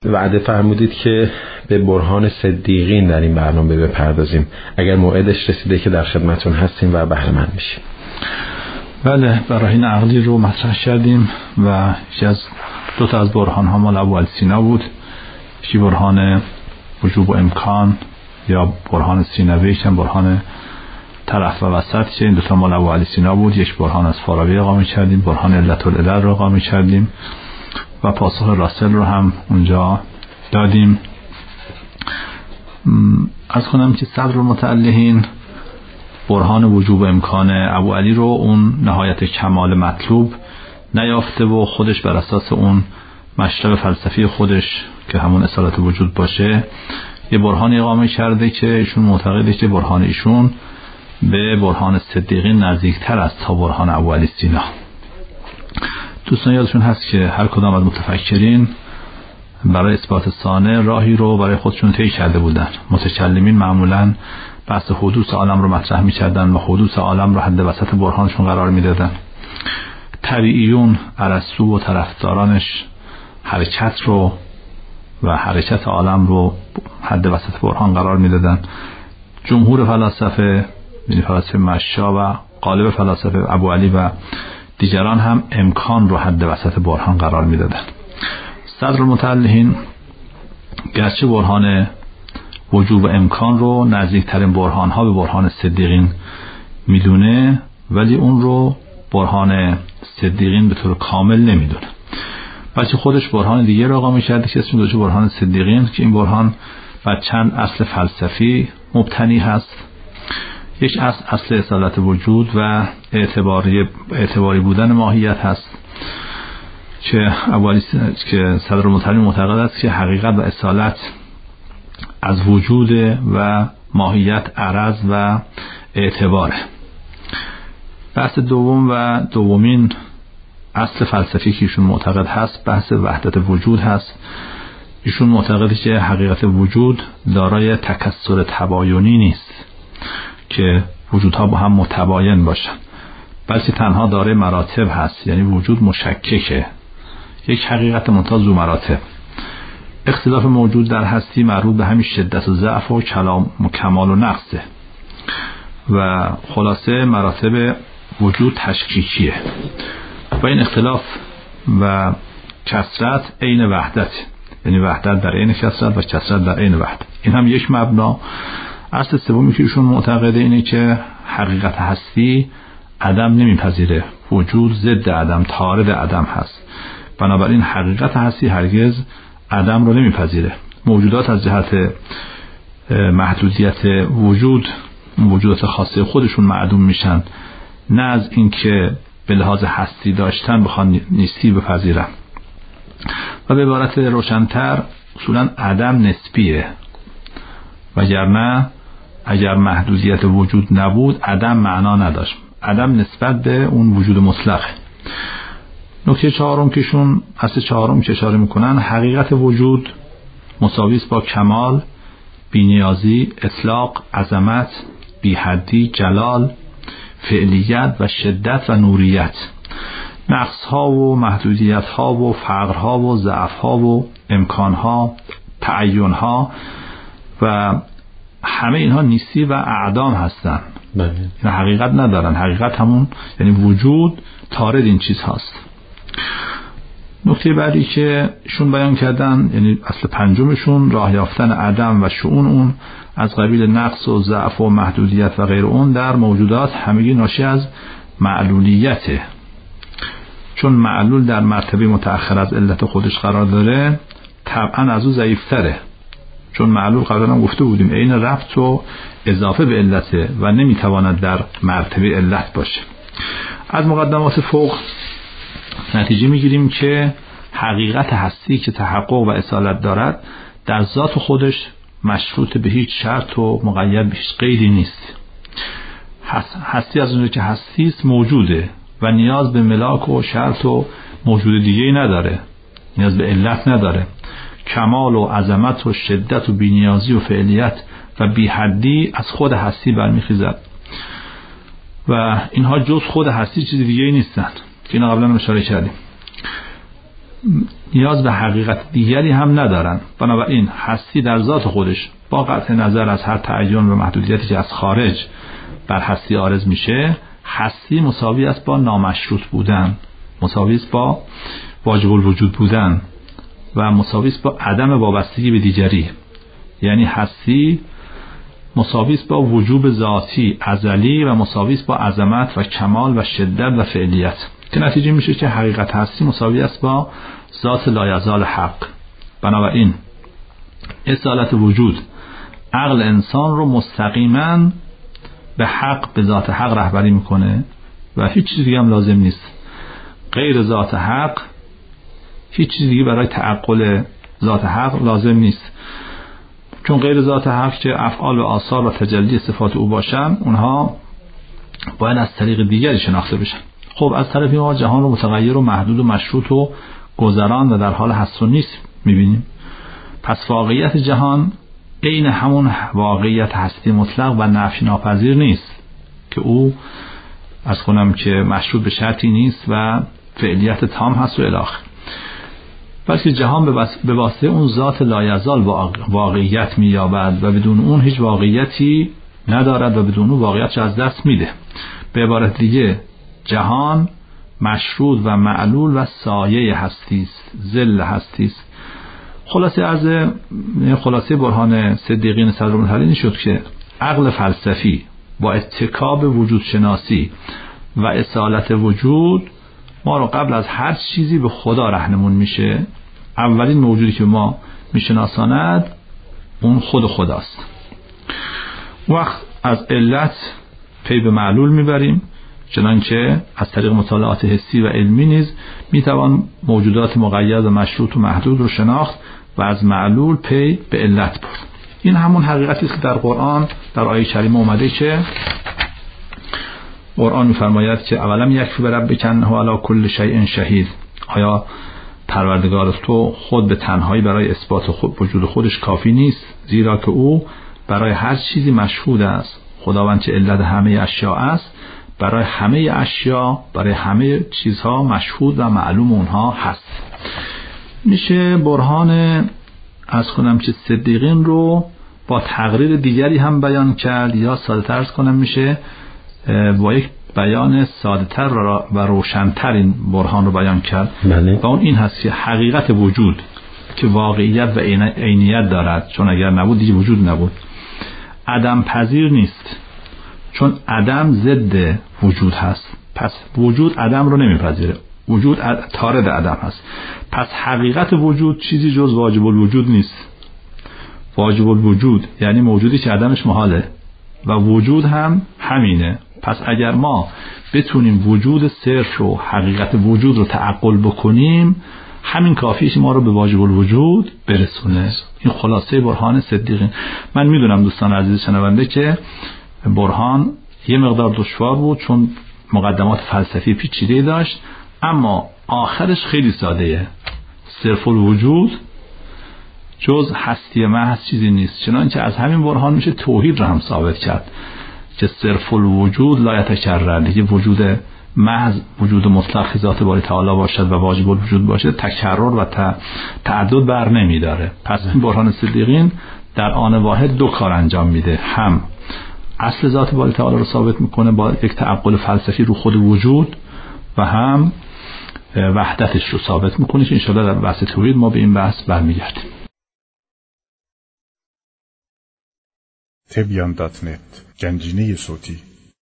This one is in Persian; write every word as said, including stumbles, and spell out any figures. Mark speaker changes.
Speaker 1: وعده فرمودید که به برهان صدیقین در این برنامه بپردازیم. اگر موعدش رسیده که در خدمتون هستیم و بهره مند میشیم.
Speaker 2: بله، براهین عقلی رو مطرح کردیم و یکی از دو تا از برهان ها مال ابو علی سینا بود. یکی برهان وجوب و امکان یا برهان سینوی، یکی برهان طرف و وسط که این دو تا مال ابو علی سینا بود. یک برهان از فارابی اقامه کردیم، برهان علت العلل رو اقامه کردیم و پاسخ راسل رو هم اونجا دادیم. از کنم که صدر المتعلهین برهان وجوب امکان ابو علی رو اون نهایت کمال مطلوب نیافته و خودش بر اساس اون مشرب فلسفی خودش که همون اصالت وجود باشه یه برهان اقامه کرده که ایشون معتقده که برهان ایشون به برهان صدیقین نزدیکتر است تا برهان ابو علی سینا. دوستان یادشون هست که هر کدام از متفکرین برای اثبات ثانه راهی رو برای خودشون طی کرده بودن. متکلمین معمولاً بحث حدوث عالم رو مطرح می‌کردن و حدوث عالم رو حد وسط برهانشون قرار میدادن. طبیعیون ارسطو و طرفدارانش حرکت رو و حرکت عالم رو حد وسط برهان قرار میدادن. جمهور فلاسفه، یعنی فلاسفه مشا و غالب فلاسفه ابو علی و دیگران هم امکان رو حد وسط برهان قرار میدادن. صدر المتعلهین گرچه برهان وجوب و امکان رو نزدیکترین برهان ها به برهان صدیقین میدونه، ولی اون رو برهان صدیقین به طور کامل نمیدونه. بچه خودش برهان دیگه رو اقامه کرده که اسمش گذاشته برهان صدیقین که این برهان بر چند اصل فلسفی مبتنی هست. یک اصل اصل اصالت وجود و اعتباری اعتباری بودن ماهیت هست که اولی که صدر المتعلهین معتقد است که حقیقت و اصالت از وجود و ماهیت عرض و اعتباره. بحث دوم و دومین اصل فلسفی که ایشون معتقد هست بحث وحدت وجود هست. ایشون معتقده که حقیقت وجود دارای تکثر تباینی نیست که وجودها با هم متباین باشن، بلکه تنها دارای مراتب هست، یعنی وجود مشککه، یک حقیقت ممتاز ذو مراتب. اختلاف موجود در هستی مربوط به همین شدت و ضعف و کلام و کمال و نقصه و خلاصه مراتب وجود تشکیکیه و این اختلاف و کثرت عین وحدت، یعنی وحدت در عین کثرت و کثرت در عین وحدت. این هم یک مبنا. اصل سومی که ایشون معتقده اینه که حقیقت هستی عدم نمیپذیره، وجود ضد عدم، طارد عدم هست، بنابراین حقیقت هستی هرگز عدم رو نمیپذیره. موجودات از جهت محدودیت وجود موجودات خاصه خودشون معدوم میشن، نه از اینکه به لحاظ هستی داشتن بخوان نیستی بپذیرن. و به عبارت روشن‌تر اصولا عدم نسبیه، وگرنه اگر محدودیت وجود نبود عدم معنا نداشت. عدم نسبت به اون وجود مطلق. نکته چهارم کهشون اصل چهارم که اشاره میکنن حقیقت وجود مساوی است با کمال، بی‌نیازی، اطلاق، عظمت، بی‌حدی، جلال، فعلیت و شدت و نوریت. نقص ها و محدودیت ها و فقر ها و ضعف ها و امکان ها، تعین ها و همه اینها نیستی و اعدام هستن.
Speaker 1: بله.
Speaker 2: این حقیقت ندارن. حقیقت همون یعنی وجود طارد این چیز هست. نکته بعدی که شون بیان کردن یعنی اصل پنجمشون راه یافتن عدم و شؤون اون از قبیل نقص و ضعف و محدودیت و غیر اون در موجودات همگی ناشی از معلولیته. چون معلول در مرتبه متأخر از علت خودش قرار داره طبعا از او ضعیفتره، چون معلول قبلا هم گفته بودیم عین ربط و اضافه به علته و نمیتواند در مرتبه علت باشه. از مقدمات فوق نتیجه میگیریم که حقیقت هستی که تحقق و اصالت دارد در ذات خودش مشروط به هیچ شرط و مقید به هیچ قیدی نیست. هستی از اونجا که هستی است موجوده و نیاز به ملاک و شرط و موجود دیگه‌ای نداره، نیاز به علت نداره. کمال و عظمت و شدت و بی‌نیازی و فعلیت و بی‌حدی از خود هستی برمیخیزد و اینها جز خود هستی چیز دیگه‌ای نیستند که اینا قبلا اشاره کردیم. نیاز به حقیقت دیگری هم ندارن. بنابراین هستی در ذات خودش با قطع نظر از هر تعین و محدودیتی که از خارج بر هستی عارض میشه، هستی مساوی است با نامشروط بودن، مساوی است با واجب الوجود بودن و مساوی است با عدم وابستگی به دیگری. یعنی هستی مساوی است با وجوب ذاتی ازلی و مساوی است با عظمت و کمال و شدت و فعلیت، که نتیجه میشه که حقیقت هستی مساوی است با ذات لایزال حق. بنابراین اصالت وجود عقل انسان رو مستقیما به حق، به ذات حق رهبری میکنه و هیچ چیز دیگه هم لازم نیست. غیر ذات حق هیچ چیز دیگه برای تعقل ذات حق لازم نیست، چون غیر ذات حق که افعال و آثار و تجلی صفات او باشن، اونها باید از طریق دیگری شناخته بشن. خب از طرفی ما جهان رو متغیر و محدود و مشروط و گذران و در حال هست و نیست میبینیم. پس واقعیت جهان عین همون واقعیت هستی مطلق و نفی ناپذیر نیست که او از کنم که مشروط به شرطی نیست و فعلیت تام هست و الاخر، بلکه جهان به واسطه اون ذات لایزال واقعیت مییابد و بدون اون هیچ واقعیتی ندارد و بدون اون واقعیت از دست میده. به عبارت دیگه جهان مشروط و معلول و سایه هستی است، ظل هستی است. خلاصه از خلاصه برهان صدیقین صدرالمتعلین شد که عقل فلسفی با اتکا به وجود شناسی و اصالت وجود ما رو قبل از هر چیزی به خدا راهنمون میشه. اولین موجودی که ما میشناساند اون خود خداست. وقت از علت پی به معلول میبریم، چنانچه از طریق مطالعات حسی و علمی نیز میتوان موجودات مقید و مشروط و محدود رو شناخت و از معلول پی به علت برد. این همون حقیقتی است که در قرآن در آیه کریمه اومده که قرآن میفرماید که اولم یکفی بربک انه علی کل شیء شهید، آیا پروردگار تو خود به تنهایی برای اثبات خود وجود خودش کافی نیست؟ زیرا که او برای هر چیزی مشهود است. خداوند که علت همه اشیاء است، برای همه اشیاء، برای همه چیزها مشهود و معلوم اونها هست. میشه برهان از کنم که صدیقین رو با تقریر دیگری هم بیان کرد، یا ساده تر کنم میشه با یک بیان ساده تر و روشن‌تر این برهان رو بیان کرد.
Speaker 1: بله.
Speaker 2: و اون این هست که حقیقت وجود که واقعیت و عینیت دارد، چون اگر نبود دیگه وجود نبود، عدم پذیر نیست، چون عدم ضد وجود هست. پس وجود عدم رو نمیپذیره، وجود طارد عدم هست. پس حقیقت وجود چیزی جز واجب الوجود نیست. واجب الوجود یعنی موجودی که عدمش محاله و وجود هم همینه. پس اگر ما بتونیم وجود صرف رو، حقیقت وجود رو تعقل بکنیم، همین کافیه ما رو به واجب الوجود برسونه. این خلاصه برهان صدیقین. من میدونم دوستان عزیز شنونده که برهان یه مقدار دشوار بود، چون مقدمات فلسفی پیچیده داشت، اما آخرش خیلی سادهه. صرف الوجود جز هستی محض چیزی نیست. چنانچه از همین برهان میشه توحید رو هم ثابت کرد که صرف الوجود لا یتکرر، دیگه وجود محض، وجود مطلق ذات باری تعالی باشد و واجب الوجود باشد، تکرر و تعدد بر نمیداره. پس این برهان صدیقین در آن واحد دو کار انجام میده، هم اصل ذات باری تعالی رو ثابت میکنه با یک تعقل فلسفی رو خود وجود، و هم وحدتش رو ثابت میکنه که انشاءالله در بحث توحید ما به این بحث برمیگردیم.
Speaker 3: تبیان دات نت، گنجینه صوتی.